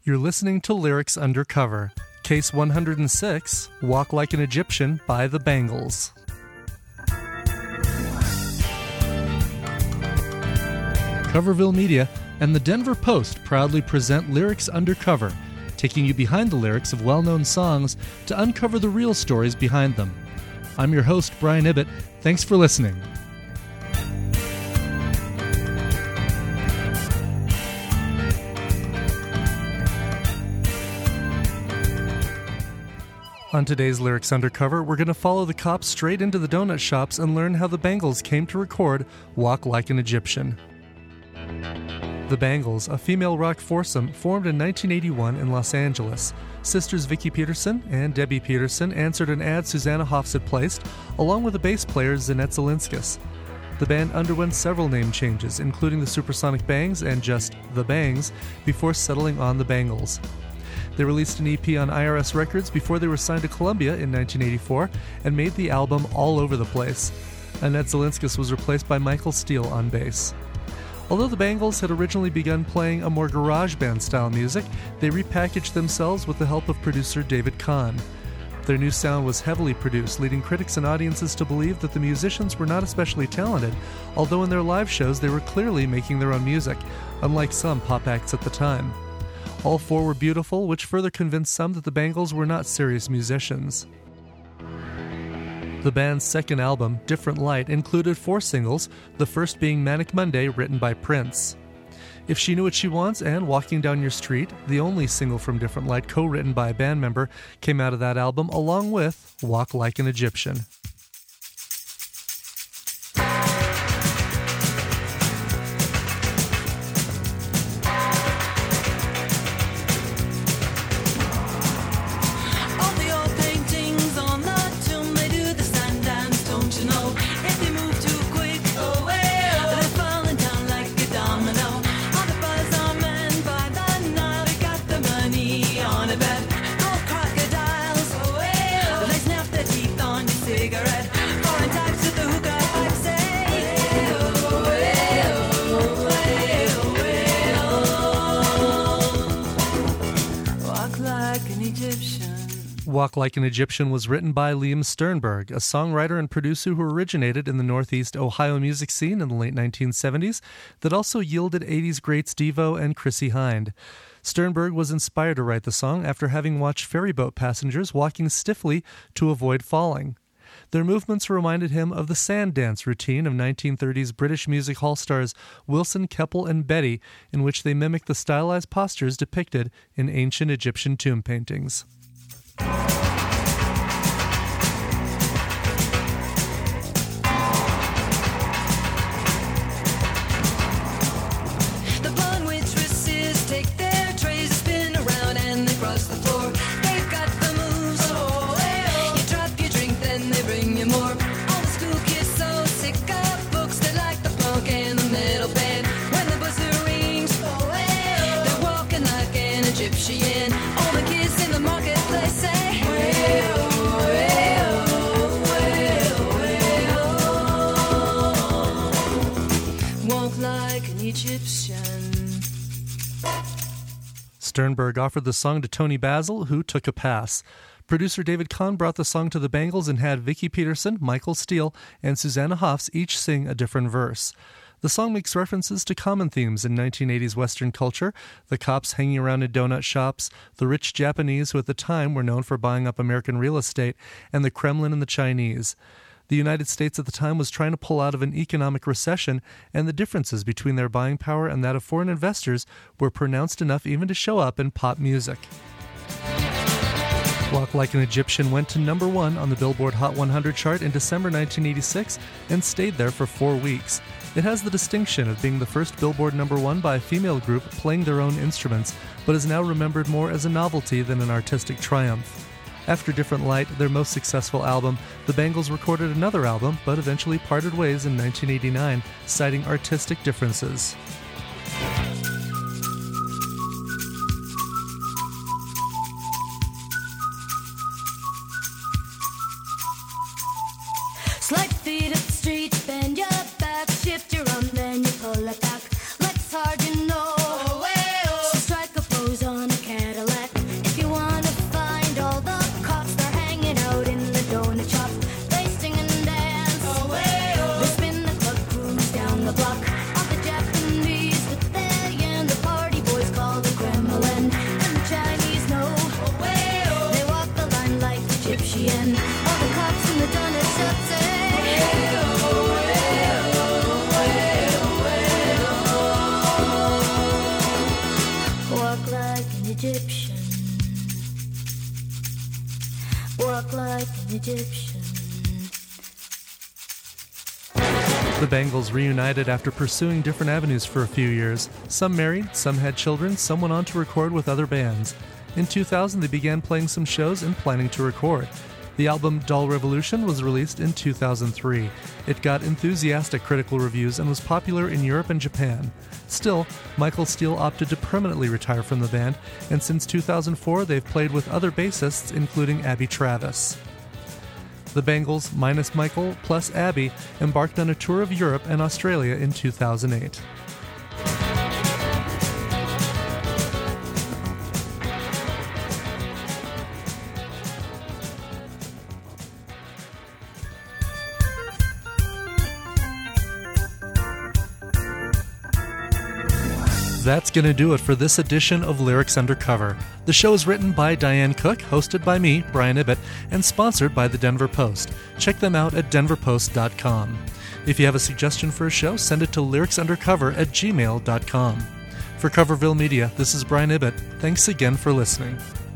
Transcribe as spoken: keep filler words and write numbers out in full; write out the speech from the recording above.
You're listening to Lyrics Undercover, Case one hundred six, Walk Like an Egyptian by The Bangles. Coverville Media and the Denver Post proudly present Lyrics Undercover, taking you behind the lyrics of well-known songs to uncover the real stories behind them. I'm your host, Brian Ibbett. Thanks for listening. On today's Lyrics Undercover, we're going to follow the cops straight into the donut shops and learn how the Bangles came to record Walk Like an Egyptian. The Bangles, a female rock foursome, formed in nineteen eighty-one in Los Angeles. Sisters Vicki Peterson and Debbie Peterson answered an ad Susanna Hoffs had placed, along with the bass player Zynette Zelinskis. The band underwent several name changes, including the Supersonic Bangs and just The Bangs, before settling on the Bangles. They released an E P on I R S Records before they were signed to Columbia in nineteen eighty-four and made the album All Over the Place. Annette Zelinskis was replaced by Michael Steele on bass. Although the Bangles had originally begun playing a more garage band style music, they repackaged themselves with the help of producer David Kahn. Their new sound was heavily produced, leading critics and audiences to believe that the musicians were not especially talented, although in their live shows they were clearly making their own music, unlike some pop acts at the time. All four were beautiful, which further convinced some that the Bangles were not serious musicians. The band's second album, Different Light, included four singles, the first being Manic Monday, written by Prince. If She Knew What She Wants and Walking Down Your Street, the only single from Different Light co-written by a band member, came out of that album, along with Walk Like an Egyptian. Walk Like an Egyptian was written by Liam Sternberg, a songwriter and producer who originated in the Northeast Ohio music scene in the late nineteen seventies that also yielded eighties greats Devo and Chrissie Hynde. Sternberg was inspired to write the song after having watched ferryboat passengers walking stiffly to avoid falling. Their movements reminded him of the sand dance routine of nineteen thirties British music hall stars Wilson, Keppel, and Betty, in which they mimicked the stylized postures depicted in ancient Egyptian tomb paintings. Sternberg offered the song to Tony Basil, who took a pass. Producer David Kahn brought the song to the Bangles and had Vicki Peterson, Michael Steele, and Susanna Hoffs each sing a different verse. The song makes references to common themes in nineteen eighties Western culture, the cops hanging around in donut shops, the rich Japanese who at the time were known for buying up American real estate, and the Kremlin and the Chinese. The United States at the time was trying to pull out of an economic recession, and the differences between their buying power and that of foreign investors were pronounced enough even to show up in pop music. Walk Like an Egyptian went to number one on the Billboard Hot one hundred chart in December nineteen eighty-six and stayed there for four weeks. It has the distinction of being the first Billboard number one by a female group playing their own instruments, but is now remembered more as a novelty than an artistic triumph. After Different Light, their most successful album, the Bangles recorded another album, but eventually parted ways in nineteen eighty-nine, citing artistic differences. Slide feet up the street, bend your back, shift your arm, then you pull it back. Let's hard, you know. Oh, hey, oh. So strike a pose on a can. Walk like an Egyptian. Walk like an Egyptian. The Bangles reunited after pursuing different avenues for a few years. Some married, some had children, some went on to record with other bands. In two thousand, they began playing some shows and planning to record. The album Doll Revolution was released in two thousand three. It got enthusiastic critical reviews and was popular in Europe and Japan. Still, Michael Steele opted to permanently retire from the band, and since two thousand four, they've played with other bassists, including Abby Travis. The Bangles, minus Michael plus Abby, embarked on a tour of Europe and Australia in two thousand eight. That's going to do it for this edition of Lyrics Undercover. The show is written by Diane Cook, hosted by me, Brian Ibbett, and sponsored by the Denver Post. Check them out at denver post dot com. If you have a suggestion for a show, send it to lyricsundercover at gmail dot com. For Coverville Media, this is Brian Ibbett. Thanks again for listening.